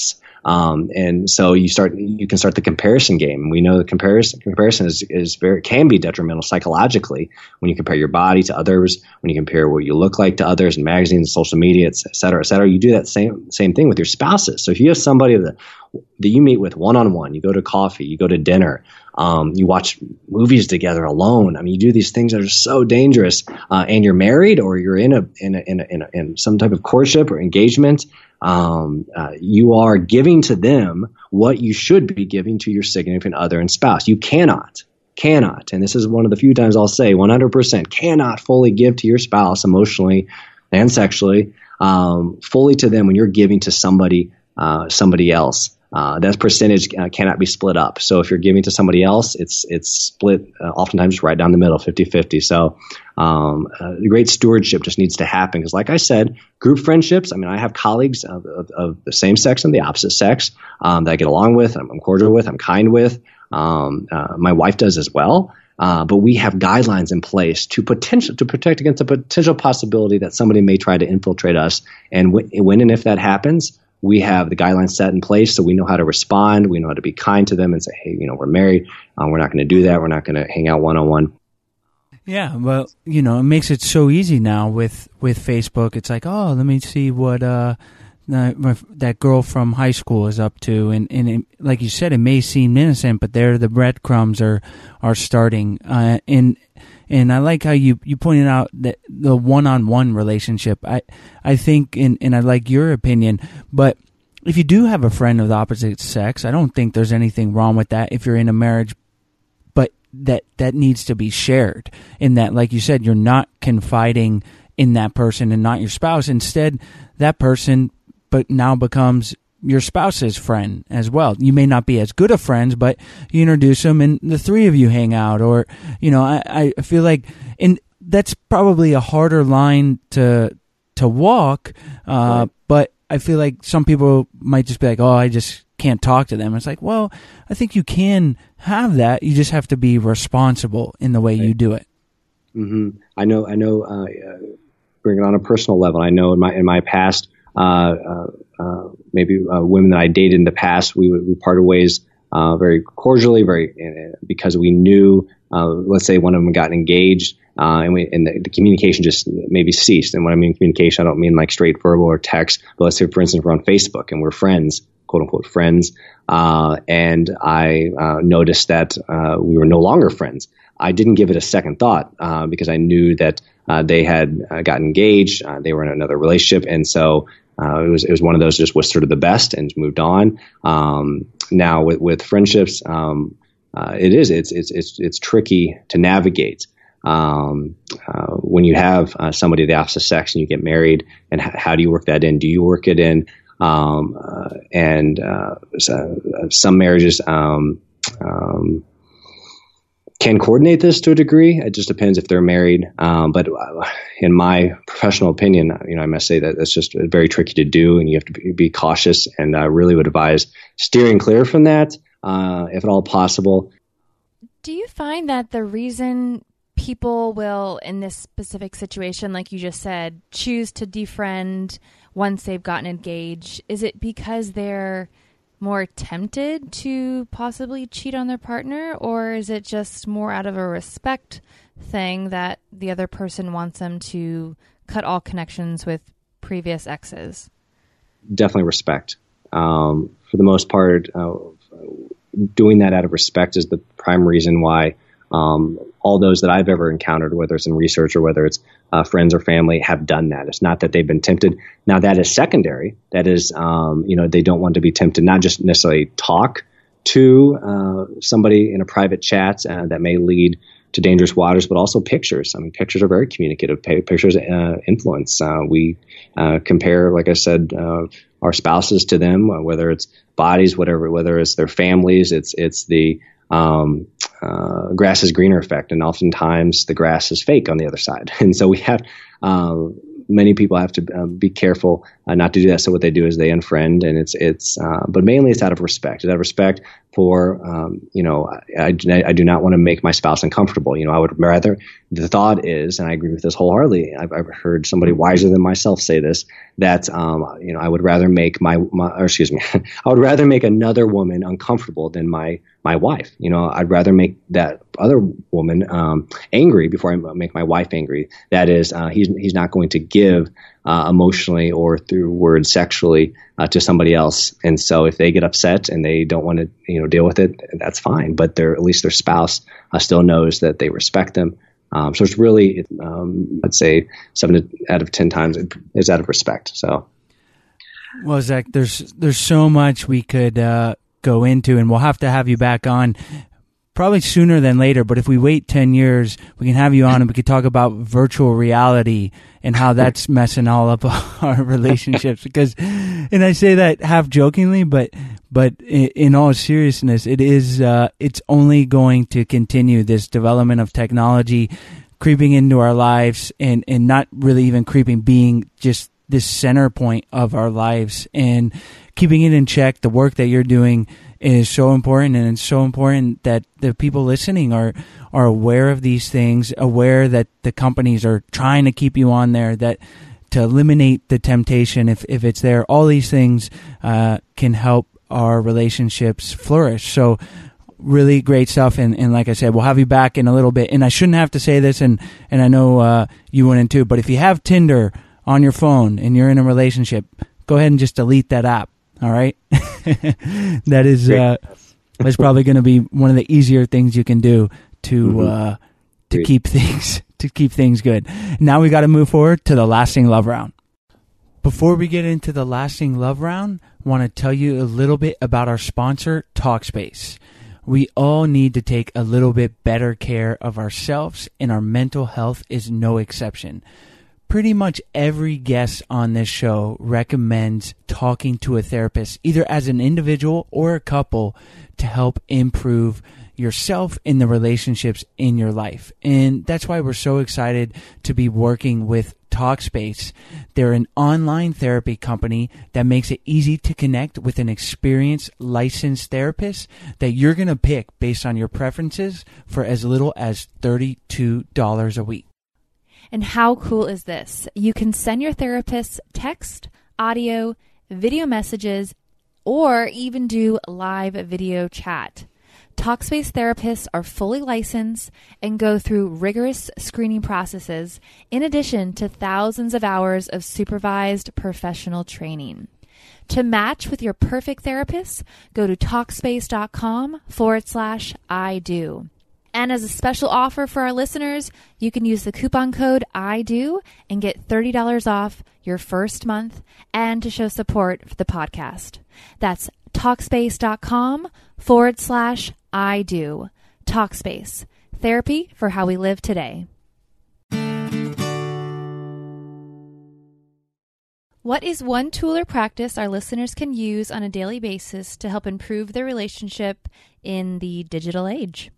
Um, and so you start, you can start the comparison game. We know the comparison comparison is, is very, can be detrimental psychologically when you compare your body to others, when you compare what you look like to others in magazines, social media, et cetera, et cetera. You do that same same thing with your spouses. So if you have somebody that that you meet with one-on-one, you go to coffee, you go to dinner, um, you watch movies together alone. I mean, you do these things that are so dangerous, uh, and you're married or you're in a in a, in, a, in, a, in some type of courtship or engagement. Um, uh, you are giving to them what you should be giving to your significant other and spouse. You cannot, cannot, and this is one of the few times I'll say one hundred percent cannot fully give to your spouse emotionally and sexually, um, fully to them when you're giving to somebody, uh, somebody else. Uh, that percentage uh, cannot be split up. So if you're giving to somebody else, it's it's split uh, oftentimes right down the middle, fifty-fifty. So um, uh, the great stewardship just needs to happen because, like I said, group friendships, I mean, I have colleagues of, of, of the same sex and the opposite sex um, that I get along with, I'm, I'm cordial with, I'm kind with. Um, uh, my wife does as well. Uh, but we have guidelines in place to potential to protect against the potential possibility that somebody may try to infiltrate us. And w- when and if that happens, we have the guidelines set in place, so we know how to respond. We know how to be kind to them and say, hey, you know, we're married. Um, we're not going to do that. We're not going to hang out one-on-one. Yeah, well, you know, it makes it so easy now with, with Facebook. It's like, oh, let me see what uh, that, that girl from high school is up to. And, and it, like you said, it may seem innocent, but there the breadcrumbs are, are starting. Uh, and And I like how you, you pointed out that the one-on-one relationship. I I think, and, and I like your opinion, but if you do have a friend of the opposite sex, I don't think there's anything wrong with that if you're in a marriage, but that, that needs to be shared in that, like you said, you're not confiding in that person and not your spouse. Instead, that person but now becomes your spouse's friend as well. You may not be as good of friends, but you introduce them and the three of you hang out. Or, you know, I, I feel like, and that's probably a harder line to to walk, uh, right. But I feel like some people might just be like, oh, I just can't talk to them. It's like, well, I think you can have that. You just have to be responsible in the way right. you do it. Mm-hmm. I know, I know, uh, bring it on a personal level. I know in my, in my past, uh, uh, Uh, maybe uh, women that I dated in the past, we we parted ways uh, very cordially, very uh, because we knew. Uh, let's say one of them got engaged, uh, and we and the, the communication just maybe ceased. And when I mean communication, I don't mean like straight verbal or text. But let's say, for instance, we're on Facebook and we're friends, quote unquote friends, uh, and I uh, noticed that uh, we were no longer friends. I didn't give it a second thought uh, because I knew that uh, they had uh, gotten engaged, uh, they were in another relationship, and so. Uh, it was it was one of those just was sort of the best and moved on. Um, now with with friendships, um, uh, it is it's it's it's it's tricky to navigate um, uh, when you have uh, somebody of the opposite sex and you get married. And h- how do you work that in? Do you work it in? Um, uh, and uh, so, uh, some marriages um, um, can coordinate this to a degree. It just depends if they're married. Um, but in my professional opinion, you know, I must say that that's just very tricky to do, and you have to be, be cautious. And I really would advise steering clear from that, uh, if at all possible. Do you find that the reason people will, in this specific situation, like you just said, choose to defriend once they've gotten engaged, is it because they're more tempted to possibly cheat on their partner, or is it just more out of a respect thing that the other person wants them to cut all connections with previous exes? Definitely respect. Um, for the most part, uh, doing that out of respect is the prime reason why um, all those that I've ever encountered, whether it's in research or whether it's uh, friends or family, have done that. It's not that they've been tempted. Now that is secondary. That is, um, you know, they don't want to be tempted, not just necessarily talk to uh, somebody in a private chat uh, that may lead to dangerous waters, but also pictures. I mean, pictures are very communicative. Pictures uh, influence. Uh, we uh, compare, like I said, uh, our spouses to them, whether it's bodies, whatever, whether it's their families, it's it's the um, uh, grass is greener effect, and oftentimes the grass is fake on the other side. And so we have uh, many people have to um, be careful uh, not to do that. So what they do is they unfriend, and it's it's. Uh, but mainly it's out of respect. It's out of respect for um, you know I, I, I do not want to make my spouse uncomfortable. You know, I would rather. The thought is, and I agree with this wholeheartedly. I've, I've heard somebody wiser than myself say this, that um, you know I would rather make my, my or excuse me, I would rather make another woman uncomfortable than my my wife. You know, I'd rather make that other woman um, angry before I make my wife angry. That is, uh, he's he's not going to give uh, emotionally or through words sexually uh, to somebody else. And so if they get upset and they don't want to you know deal with it, that's fine. But their at least their spouse uh, still knows that they respect them. Um, so it's really, um, I'd say seven out of ten times it is out of respect. So, well, Zach, there's there's so much we could uh, go into, and we'll have to have you back on probably sooner than later. But if we wait ten years, we can have you on, and we could talk about virtual reality and how that's messing all up our relationships. Because, and I say that half jokingly, but but in all seriousness, it is uh, it's only going to continue, this development of technology creeping into our lives, and and not really even creeping, being just this center point of our lives, and keeping it in check. The work that you're doing is so important, and it's so important that the people listening are are aware of these things, aware that the companies are trying to keep you on there, that to eliminate the temptation if, if it's there. All these things uh, can help our relationships flourish. So really great stuff. And, and like I said, we'll have you back in a little bit. And I shouldn't have to say this, and, and I know uh, you went into, but if you have Tinder on your phone and you're in a relationship, go ahead and just delete that app. All right. That is, uh, that's probably going to be one of the easier things you can do to, mm-hmm. uh, to Great. keep things, to keep things good. Now we got to move forward to the lasting love round. Before we get into the lasting love round, I want to tell you a little bit about our sponsor, Talkspace. We all need to take a little bit better care of ourselves, and our mental health is no exception. Pretty much every guest on this show recommends talking to a therapist, either as an individual or a couple, to help improve yourself in the relationships in your life. And that's why we're so excited to be working with Talkspace. They're an online therapy company that makes it easy to connect with an experienced licensed therapist that you're going to pick based on your preferences for as little as thirty-two dollars a week. And how cool is this? You can send your therapist text, audio, video messages, or even do live video chat. Talkspace therapists are fully licensed and go through rigorous screening processes, in addition to thousands of hours of supervised professional training. To match with your perfect therapist, go to Talkspace.com forward slash I do. And as a special offer for our listeners, you can use the coupon code I do and get thirty dollars off your first month, and to show support for the podcast. That's Talkspace.com forward slash I do. Talkspace, therapy for how we live today. What is one tool or practice our listeners can use on a daily basis to help improve their relationship in the digital age?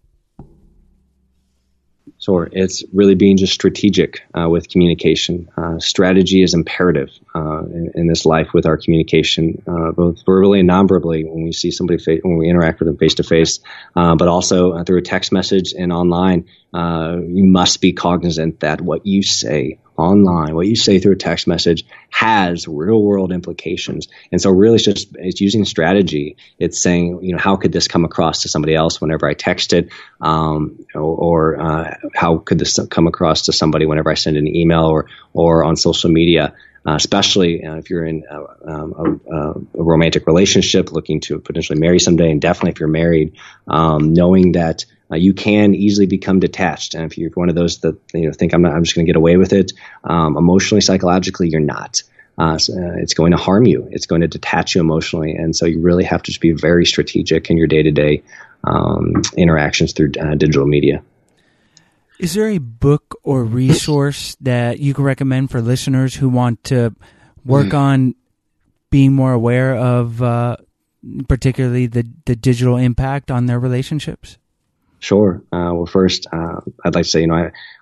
Sure. It's really being just strategic uh, with communication. Uh, strategy is imperative uh, in, in this life with our communication, uh, both verbally and non-verbally when we see somebody, fa- when we interact with them face to face, uh, but also uh, through a text message and online. Uh, you must be cognizant that what you say online, what you say through a text message has real world implications. And so really it's just, it's using strategy. It's saying, you know, how could this come across to somebody else whenever I text it? Um, or, or uh, how could this come across to somebody whenever I send an email or, or on social media? Uh, especially uh, if you're in uh, um, a, a romantic relationship looking to potentially marry someday, and definitely if you're married, um, knowing that uh, you can easily become detached. And if you're one of those that you know think I'm not, I'm just going to get away with it, um, emotionally, psychologically, you're not. Uh, so, uh, it's going to harm you. It's going to detach you emotionally, and so you really have to just be very strategic in your day-to-day um, interactions through uh, digital media. Is there a book or resource that you can recommend for listeners who want to work mm. on being more aware of uh, particularly the, the digital impact on their relationships? Sure. Uh, well, first, uh, I'd like to say, you know, I,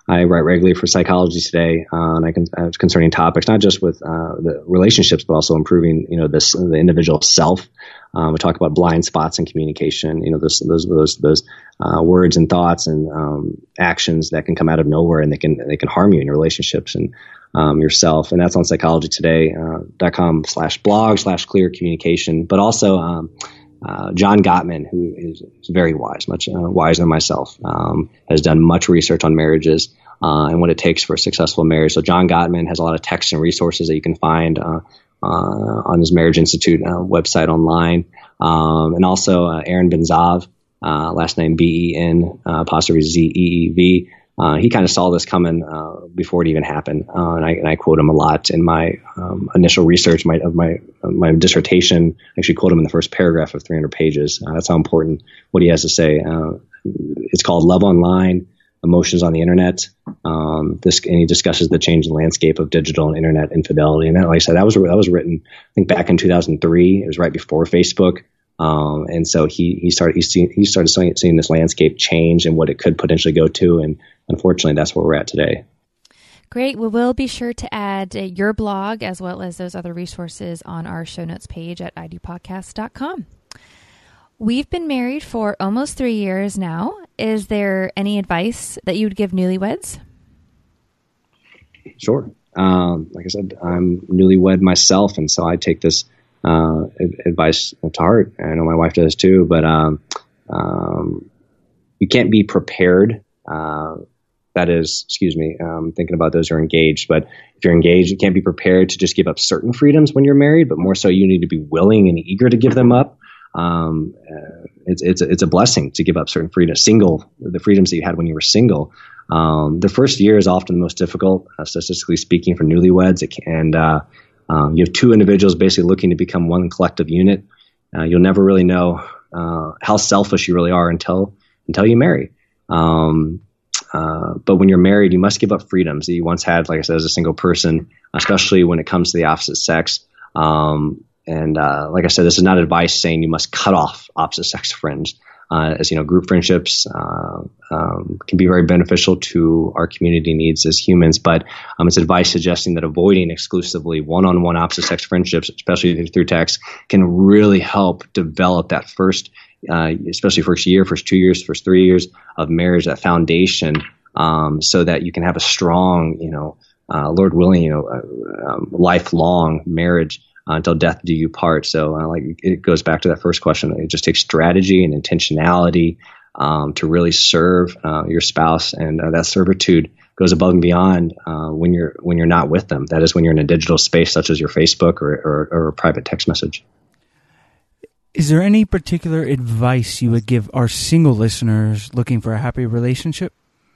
I write regularly for Psychology Today, uh, and I can uh, concerning topics, not just with uh, the relationships, but also improving, you know, this the individual self. Um, we talk about blind spots in communication, you know, those those those those uh, words and thoughts and um, actions that can come out of nowhere, and they can they can harm you in your relationships and um, yourself. And that's on psychology today dot com slash blog slash clear communication. But also um, uh, John Gottman, who is, is very wise, much uh, wiser than myself, um, has done much research on marriages uh, and what it takes for a successful marriage. So John Gottman has a lot of texts and resources that you can find Uh, Uh, on his Marriage Institute uh, website online. Um, and also uh, Aaron Benzav, uh, last name B E N, uh, apostrophe Z E E V. Uh, he kind of saw this coming uh, before it even happened. Uh, and, I, and I quote him a lot in my um, initial research my, of my of my dissertation. I actually quote him in the first paragraph of three hundred pages. Uh, that's how important what he has to say. Uh, it's called Love Online, Emotions on the Internet. Um, this and he discusses the changing landscape of digital and internet infidelity. And that, like I said, that was that was written, I think, back in two thousand three. It was right before Facebook. Um, and so he he started he, seen, he started seeing, seeing this landscape change and what it could potentially go to. And unfortunately, that's where we're at today. Great. Well, we'll be sure to add uh, your blog as well as those other resources on our show notes page at I do podcast dot com. We've been married for almost three years now. Is there any advice that you would give newlyweds? Sure. Um, like I said, I'm newlywed myself, and so I take this uh, advice to heart. I know my wife does too, but um, um, you can't be prepared. Uh, that is, excuse me, I'm thinking about those who are engaged, but if you're engaged, you can't be prepared to just give up certain freedoms when you're married, but more so you need to be willing and eager to give them up. Um, uh, it's, it's, a, it's a blessing to give up certain freedoms, single, the freedoms that you had when you were single. Um, the first year is often the most difficult, uh, statistically speaking, for newlyweds. It can, and, uh, um, you have two individuals basically looking to become one collective unit. Uh, you'll never really know, uh, how selfish you really are until, until you marry. Um, uh, but when you're married, you must give up freedoms that you once had, like I said, as a single person, especially when it comes to the opposite sex. Um, And uh, like I said, this is not advice saying you must cut off opposite sex friends. Uh, as you know, group friendships uh, um, can be very beneficial to our community needs as humans. But um, it's advice suggesting that avoiding exclusively one-on-one opposite sex friendships, especially through text, can really help develop that first, uh, especially first year, first two years, first three years of marriage, that foundation, um, so that you can have a strong, you know, uh, Lord willing, you know, uh, um, lifelong marriage. Uh, until death do you part. So uh, like it goes back to that first question. It just takes strategy and intentionality um, to really serve uh, your spouse, and uh, that servitude goes above and beyond uh, when you're when you're not with them. That is when you're in a digital space such as your Facebook or, or, or a private text message. Is there any particular advice you would give our single listeners looking for a happy relationship?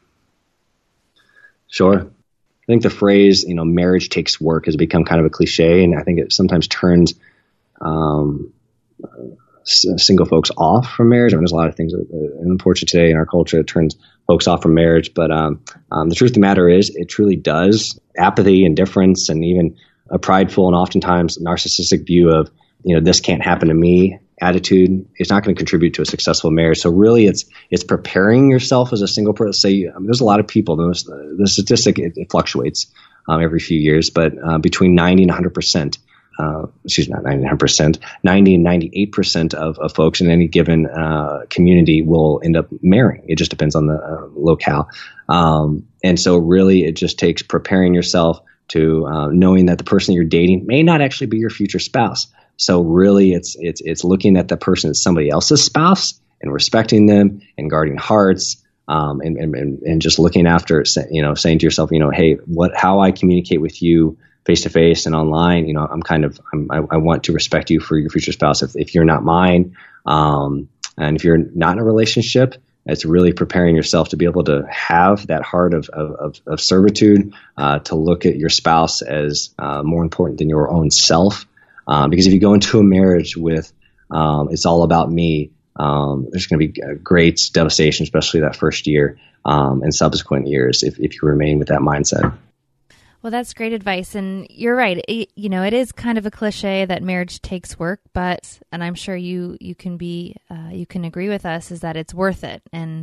Sure. I think the phrase, you know, marriage takes work has become kind of a cliche, and I think it sometimes turns um, s- single folks off from marriage. I mean, there's a lot of things that, uh, unfortunately today in our culture, it turns folks off from marriage. But um, um, the truth of the matter is, it truly does. Apathy, indifference, and even a prideful and oftentimes narcissistic view of, you know, this can't happen to me attitude is not going to contribute to a successful marriage. So really, it's it's preparing yourself as a single person. Say, I mean, there's a lot of people. The, the statistic it, it fluctuates um, every few years, but uh, between ninety and one hundred percent, uh, excuse me, not ninety and one hundred percent, ninety and ninety-eight percent of, of folks in any given uh, community will end up marrying. It just depends on the uh, locale. Um, and so really, it just takes preparing yourself to uh, knowing that the person you're dating may not actually be your future spouse. So really, it's it's it's looking at the person as somebody else's spouse and respecting them and guarding hearts, um, and, and and just looking after, you know, saying to yourself, you know, hey, what how I communicate with you face to face and online, you know, I'm kind of I'm, I, I want to respect you for your future spouse if if you're not mine, um, and if you're not in a relationship, it's really preparing yourself to be able to have that heart of of, of servitude, uh, to look at your spouse as uh, more important than your own self. Um, because if you go into a marriage with um, it's all about me, um, there's going to be great devastation, especially that first year um, and subsequent years if, if you remain with that mindset. Well, that's great advice. And you're right. It, you know, it is kind of a cliche that marriage takes work, but, and I'm sure you, you can be, uh, you can agree with us, is that it's worth it. And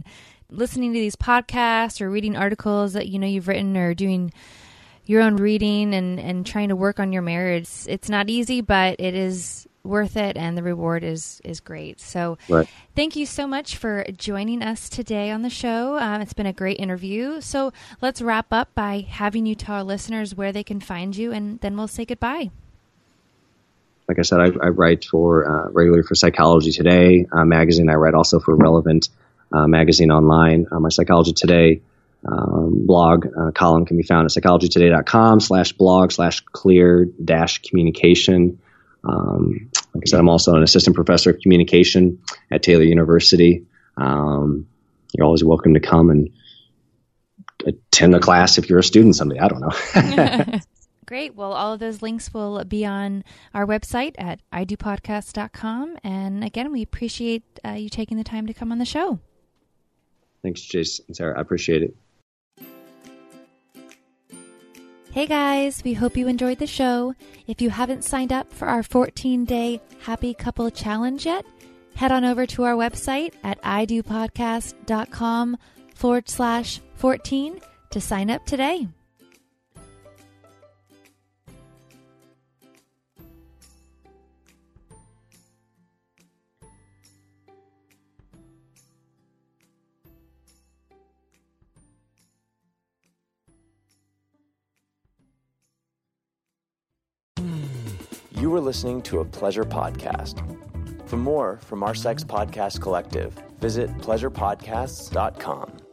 listening to these podcasts or reading articles that you know you've written or doing your own reading and, and trying to work on your marriage. It's, it's not easy, but it is worth it, and the reward is is great. So right. Thank you so much for joining us today on the show. Um, it's been a great interview. So let's wrap up by having you tell our listeners where they can find you, and then we'll say goodbye. Like I said, I, I write for uh, regularly for Psychology Today uh, magazine. I write also for Relevant uh, magazine online. Uh, my Psychology Today um, blog uh, column can be found at psychologytoday.com slash blog slash clear dash communication. Um, like I said, I'm also an assistant professor of communication at Taylor University. Um, you're always welcome to come and attend the class if you're a student someday. I don't know. Great. Well, all of those links will be on our website at i do podcast dot com. And again, we appreciate uh, you taking the time to come on the show. Thanks, Jason and Sarah. I appreciate it. Hey guys, we hope you enjoyed the show. If you haven't signed up for our fourteen-day Happy Couple Challenge yet, head on over to our website at i do podcast dot com forward slash 14 to sign up today. You were listening to a Pleasure Podcast. For more from our Sex Podcast Collective, visit pleasure podcasts dot com.